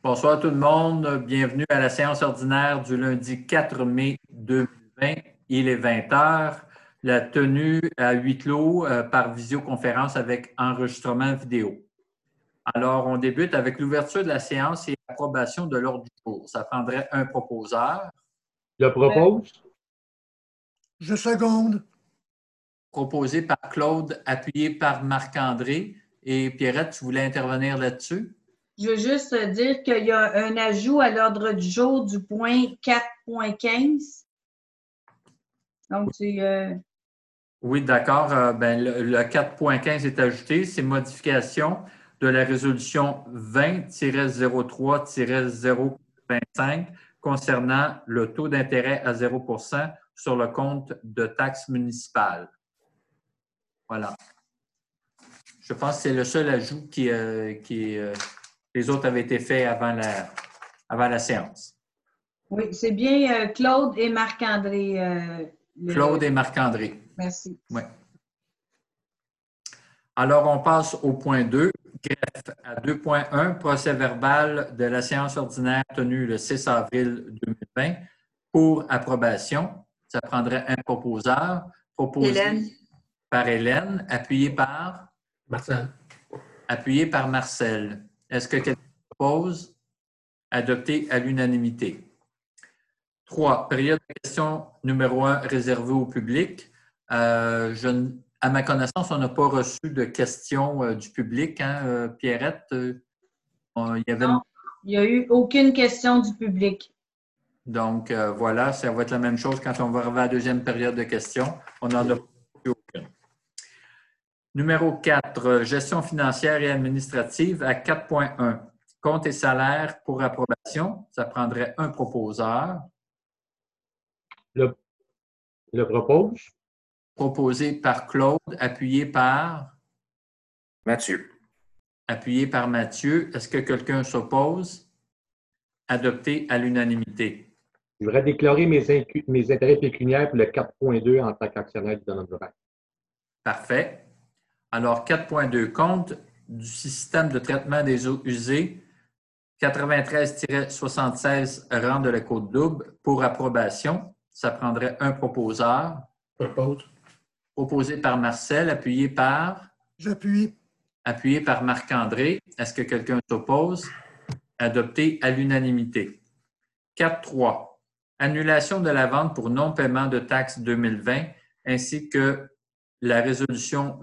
Bonsoir tout le monde. Bienvenue à la séance ordinaire du lundi 4 mai 2020. Il est 20 heures. La tenue à huis clos par visioconférence avec enregistrement vidéo. Alors, on débute avec l'ouverture de la séance et l'approbation de l'ordre du jour. Ça prendrait un proposeur. Je propose. Je seconde. Proposé par Claude, appuyé par Marc-André. Et Pierrette, tu voulais intervenir là-dessus? Je veux juste dire qu'il y a un ajout à l'ordre du jour du point 4.15. Donc, c'est... Oui, d'accord. Le 4.15 est ajouté. C'est modification de la résolution 20-03-025 concernant le taux d'intérêt à 0 sur le compte de taxes municipales. Voilà. Je pense que c'est le seul ajout les autres avaient été faits avant la séance. Oui, c'est bien Claude et Marc-André. Claude et Marc-André. Merci. Oui. Alors, on passe au point 2, greffe à 2.1, procès verbal de la séance ordinaire tenue le 6 avril 2020 pour approbation. Ça prendrait un proposeur, proposé Hélène. par Hélène, appuyé par Marcel. Appuyé par Marcel. Est-ce que quelqu'un propose? Adopté à l'unanimité. 3. Période de questions numéro 1 réservée au public. À ma connaissance, on n'a pas reçu de questions du public. Hein, Pierrette? Il y avait... Non, il n'y a eu aucune question du public. Donc, voilà, ça va être la même chose quand on va arriver à la deuxième période de questions. On n'en a plus aucune. Numéro 4, gestion financière et administrative à 4.1. Comptes et salaires pour approbation. Ça prendrait un proposeur. Le propose. Proposé par Claude, appuyé par Mathieu. Appuyé par Mathieu. Est-ce que quelqu'un s'oppose? Adopté à l'unanimité. Je voudrais déclarer mes intérêts pécuniaires pour le 4.2 en tant qu'actionnaire du domaine rural. Parfait. Alors, 4.2, compte du système de traitement des eaux usées 93-76 rang de la Côte-Double pour approbation. Ça prendrait un proposeur. Propose. Proposé par Marcel, appuyé par? J'appuie. Appuyé par Marc-André. Est-ce que quelqu'un s'oppose? Adopté à l'unanimité. 4.3. Annulation de la vente pour non-paiement de taxes 2020 ainsi que la résolution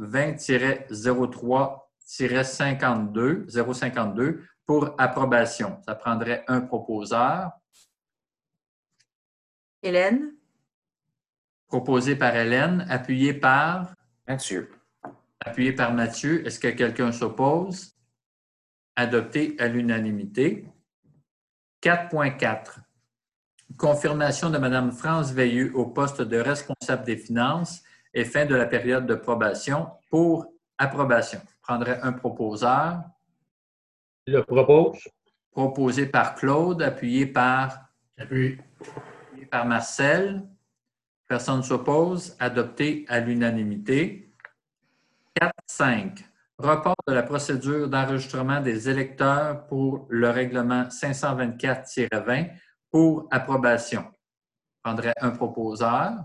20-03-052 pour approbation. Ça prendrait un proposeur. Hélène. Proposé par Hélène, appuyé par? Mathieu. Appuyé par Mathieu. Est-ce que quelqu'un s'oppose? Adopté à l'unanimité. 4.4. Confirmation de Mme France Veilleux au poste de responsable des finances et fin de la période de probation pour approbation. Je prendrai un proposeur. Le propose. Proposé par Claude, appuyé par? Appuyé. Appuyé par Marcel. Personne ne s'oppose. Adopté à l'unanimité. 4.5. Report de la procédure d'enregistrement des électeurs pour le règlement 524-20 pour approbation. Je prendrai un proposeur.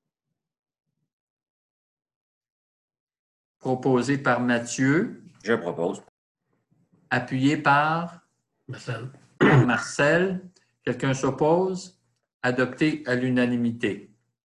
Proposé par Mathieu. Je propose. Appuyé par? Marcel. Marcel. Quelqu'un s'oppose? Adopté à l'unanimité.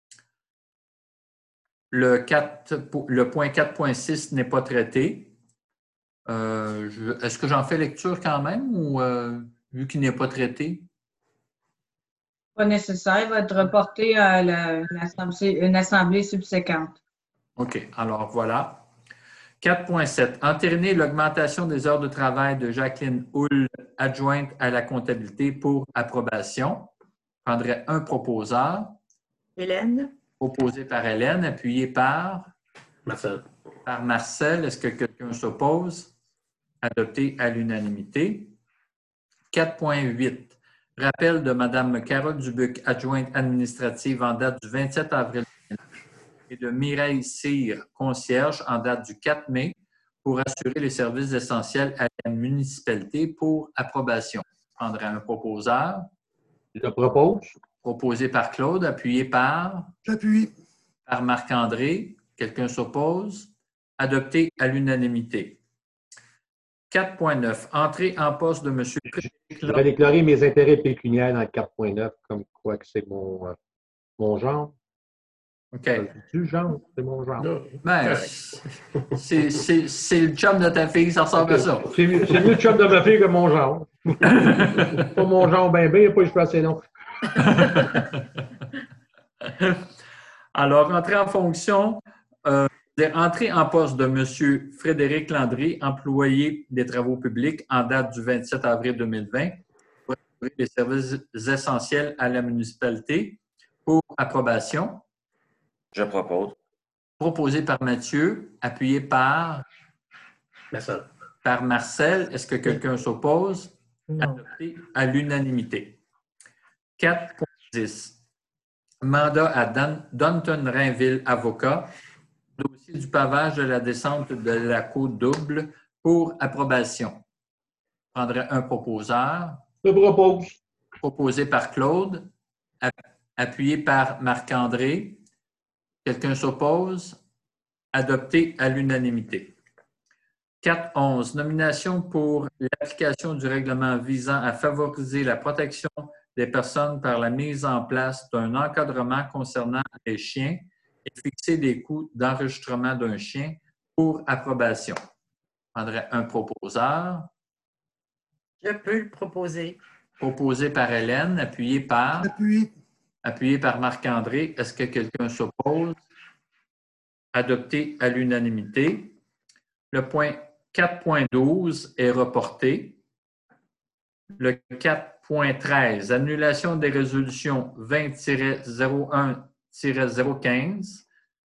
Le point 4.6 n'est pas traité. Est-ce que j'en fais lecture quand même ou vu qu'il n'est pas traité? Pas nécessaire. Il va être reporté à une assemblée subséquente. OK. Alors, voilà. 4.7. Entériner l'augmentation des heures de travail de Jacqueline Houle, adjointe à la comptabilité pour approbation. Je prendrai un proposeur. Hélène. Proposé par Hélène, appuyé par? Marcel. Par Marcel. Est-ce que quelqu'un s'oppose? Adopté à l'unanimité. 4.8. Rappel de Mme Carole Dubuc, adjointe administrative en date du 27 avril et de Mireille Cyr, concierge, en date du 4 mai pour assurer les services essentiels à la municipalité pour approbation. prendrai un proposeur. Je propose. Proposé par Claude, appuyé par J'appuie. Marc-André. Quelqu'un s'oppose? Adopté à l'unanimité. 4.9. Entrée en poste de M. Frédéric Je vais déclarer mes intérêts pécuniaires dans le 4.9 comme quoi que c'est mon genre. OK. Du genre, c'est mon genre. Non, Ben, correct. c'est le chum de ta fille, ça ressemble à ça. C'est mieux le chum de ma fille que mon genre. Pas mon genre ben, il n'y a pas eu choix assez long. Alors, entrer en fonction, entrer en poste de M. Frédéric Landry, employé des travaux publics en date du 27 avril 2020, pour assurer les services essentiels à la municipalité pour approbation. Je propose. Proposé par Mathieu, appuyé par Marcel. Est-ce que quelqu'un s'oppose? Non. Adopté à l'unanimité. 4.10. Mandat à Danton Rainville, avocat. Dossier du pavage de la descente de la côte double pour approbation. Je prendrai un proposeur. Je propose. Proposé par Claude. Appuyé par Marc-André. Quelqu'un s'oppose? Adopté à l'unanimité. 4.11. Nomination pour l'application du règlement visant à favoriser la protection des personnes par la mise en place d'un encadrement concernant les chiens et fixer des coûts d'enregistrement d'un chien pour approbation. Je prendrai un proposeur. Je peux le proposer. Proposé par Hélène, appuyé par Marc-André. Est-ce que quelqu'un s'oppose? Adopté à l'unanimité. Le point 4.12 est reporté. Le 4.13, annulation des résolutions 20-01-015,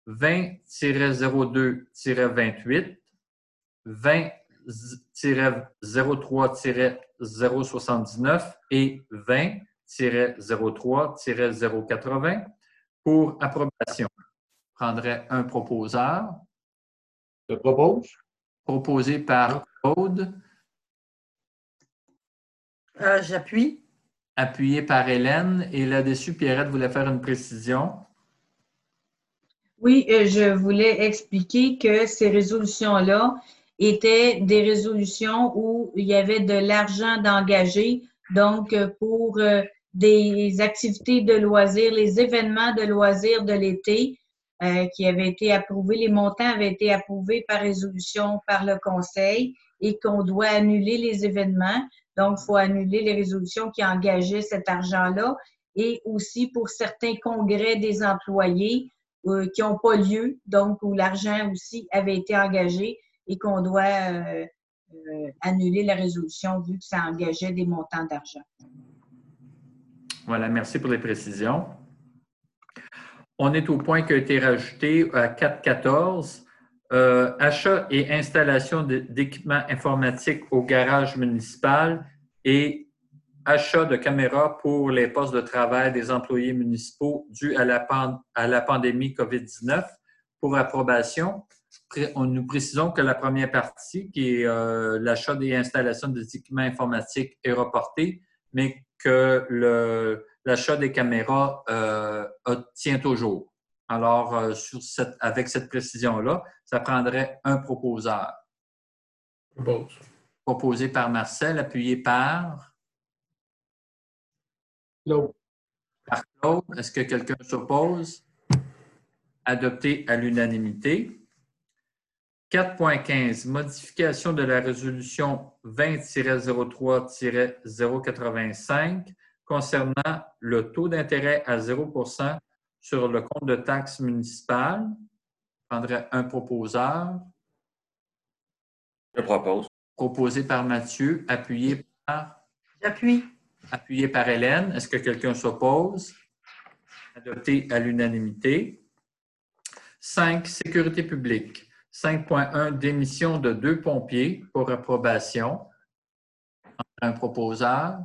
20-02-28, 20-03-079 et 20-03-080 pour approbation. Je prendrai un proposeur. Je propose. Proposé par Claude. J'appuie. Appuyé par Hélène. Et là-dessus, Pierrette voulait faire une précision. Oui, je voulais expliquer que ces résolutions-là étaient des résolutions où il y avait de l'argent d'engagé, donc pour des activités de loisirs, les événements de loisirs de l'été qui avaient été approuvés, les montants avaient été approuvés par résolution par le Conseil et qu'on doit annuler les événements. Donc, il faut annuler les résolutions qui engageaient cet argent-là et aussi pour certains congrès des employés qui n'ont pas lieu, donc où l'argent aussi avait été engagé et qu'on doit annuler la résolution vu que ça engageait des montants d'argent. Voilà, merci pour les précisions. On est au point qui a été rajouté à 4.14. Achat et installation d'équipements informatiques au garage municipal et achat de caméras pour les postes de travail des employés municipaux dû à la pandémie COVID-19 pour approbation. Nous précisons que la première partie, qui est l'achat et installation des équipements informatiques, est reportée, mais que l'achat des caméras tient toujours. Alors, avec cette précision-là, ça prendrait un proposeur. Propose. Proposé par Marcel, appuyé par Claude. Par Claude. Est-ce que quelqu'un s'oppose? Adopté à l'unanimité. 4.15. Modification de la résolution 20-03-085 concernant le taux d'intérêt à 0 % sur le compte de taxes municipales. Je prendrai un proposeur. Je propose. Proposé par Mathieu, appuyé par J'appuie. Appuyé par Hélène. Est-ce que quelqu'un s'oppose? Adopté à l'unanimité. 5. Sécurité publique. 5.1. Démission de 2 pompiers pour approbation. Un proposeur.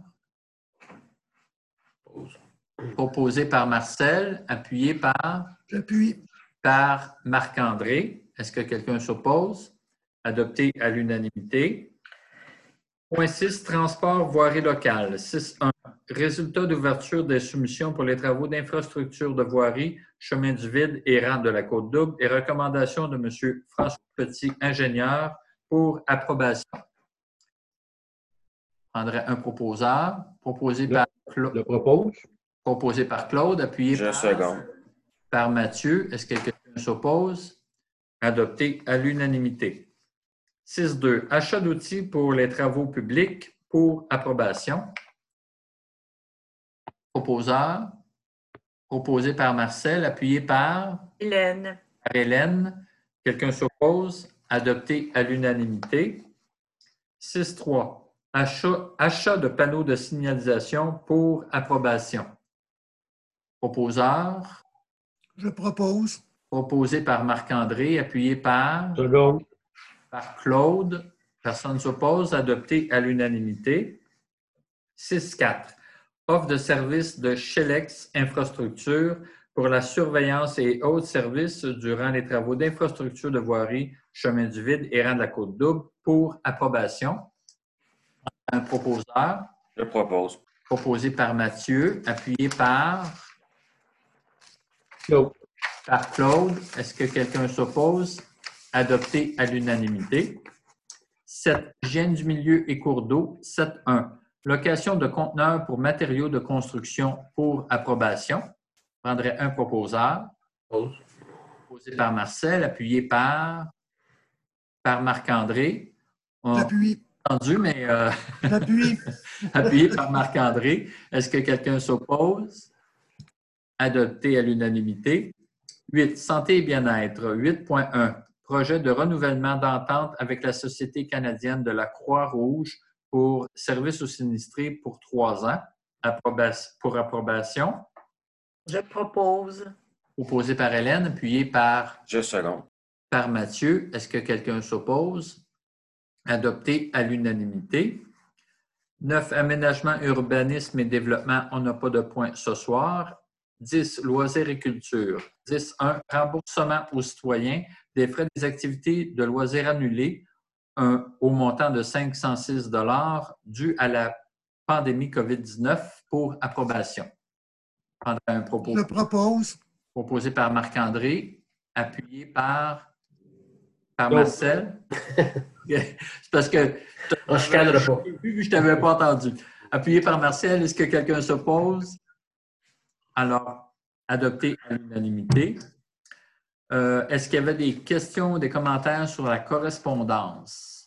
Proposé par Marcel, appuyé J'appuie. par Marc-André. Est-ce que quelqu'un s'oppose? Adopté à l'unanimité. Point 6, transport voirie locale. 6.1. Résultat d'ouverture des soumissions pour les travaux d'infrastructure de voirie, chemin du vide et rang de la Côte-Double et recommandation de M. François Petit, ingénieur, pour approbation. Je prendrai un proposeur, proposé par Claude. Le propose. Proposé par Claude, appuyé Je seconde. par Mathieu. Est-ce que quelqu'un s'oppose? Adopté à l'unanimité. 6.2. Achat d'outils pour les travaux publics pour approbation. Proposeur. Proposé par Marcel, appuyé par Hélène. Hélène. Quelqu'un s'oppose? Adopté à l'unanimité. 6.3. Achat de panneaux de signalisation pour approbation. Proposeur. Je propose. Proposé par Marc-André, appuyé par Seconde. Claude. Personne ne s'oppose. Adopté à l'unanimité. 6.4. Offre de service de Shelex Infrastructure pour la surveillance et autres services durant les travaux d'infrastructure de voirie, chemin du vide et rang de la Côte-Double pour approbation. Un proposeur. Je propose. Proposé par Mathieu, appuyé par Claude. Claude. Est-ce que quelqu'un s'oppose? Adopté à l'unanimité. 7. Hygiène du milieu et cours d'eau. 7.1. Location de conteneurs pour matériaux de construction pour approbation. Je prendrai un proposeur. Propose. Proposé par Marcel, appuyé par Marc-André. On a J'appuie. entendu, mais J'appuie. appuyé par Marc-André. Est-ce que quelqu'un s'oppose? Adopté à l'unanimité. 8. Santé et bien-être. 8.1. Projet de renouvellement d'entente avec la Société canadienne de la Croix-Rouge pour services aux sinistrés pour 3 ans. Pour approbation. Je propose. Proposé par Hélène, appuyé par Je seconde. Mathieu. Est-ce que quelqu'un s'oppose? Adopté à l'unanimité. 9. Aménagement, urbanisme et développement. On n'a pas de point ce soir. 10. Loisirs et culture. 10.1. Remboursement aux citoyens des frais des activités de loisirs annulés au montant de 506 $ dû à la pandémie COVID-19 pour approbation. Je prendrai un propos. Je propose. Proposé par Marc-André, appuyé par Claude. Marcel. C'est parce que On ne chicanera pas. je ne t'avais pas entendu. Appuyé par Marcel, est-ce que quelqu'un s'oppose? Alors, adopté à l'unanimité. Est-ce qu'il y avait des questions ou des commentaires sur la correspondance?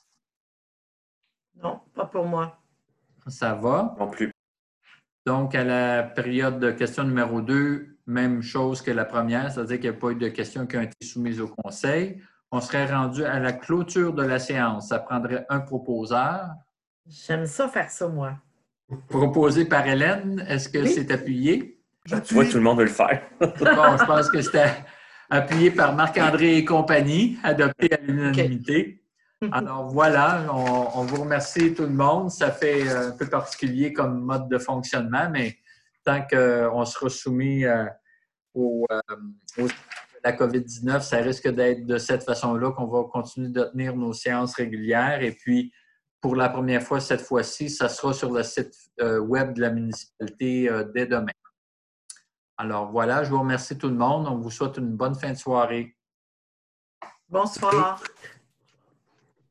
Non, pas pour moi. Ça va. Non plus. Donc, à la période de question numéro 2, même chose que la première, c'est-à-dire qu'il n'y a pas eu de questions qui ont été soumises au Conseil. On serait rendu à la clôture de la séance. Ça prendrait un proposeur. J'aime ça faire ça, moi. Proposé par Hélène, est-ce que Oui. c'est appuyé? Tu vois, J'appuie. tout le monde veut le faire. Bon, je pense que c'était appuyé par Marc-André et compagnie, adopté à l'unanimité. Alors voilà, on vous remercie tout le monde. Ça fait un peu particulier comme mode de fonctionnement, mais tant qu'on sera soumis au la COVID-19, ça risque d'être de cette façon-là qu'on va continuer de tenir nos séances régulières. Et puis, pour la première fois, cette fois-ci, ça sera sur le site web de la municipalité dès demain. Alors voilà, je vous remercie tout le monde. On vous souhaite une bonne fin de soirée. Bonsoir.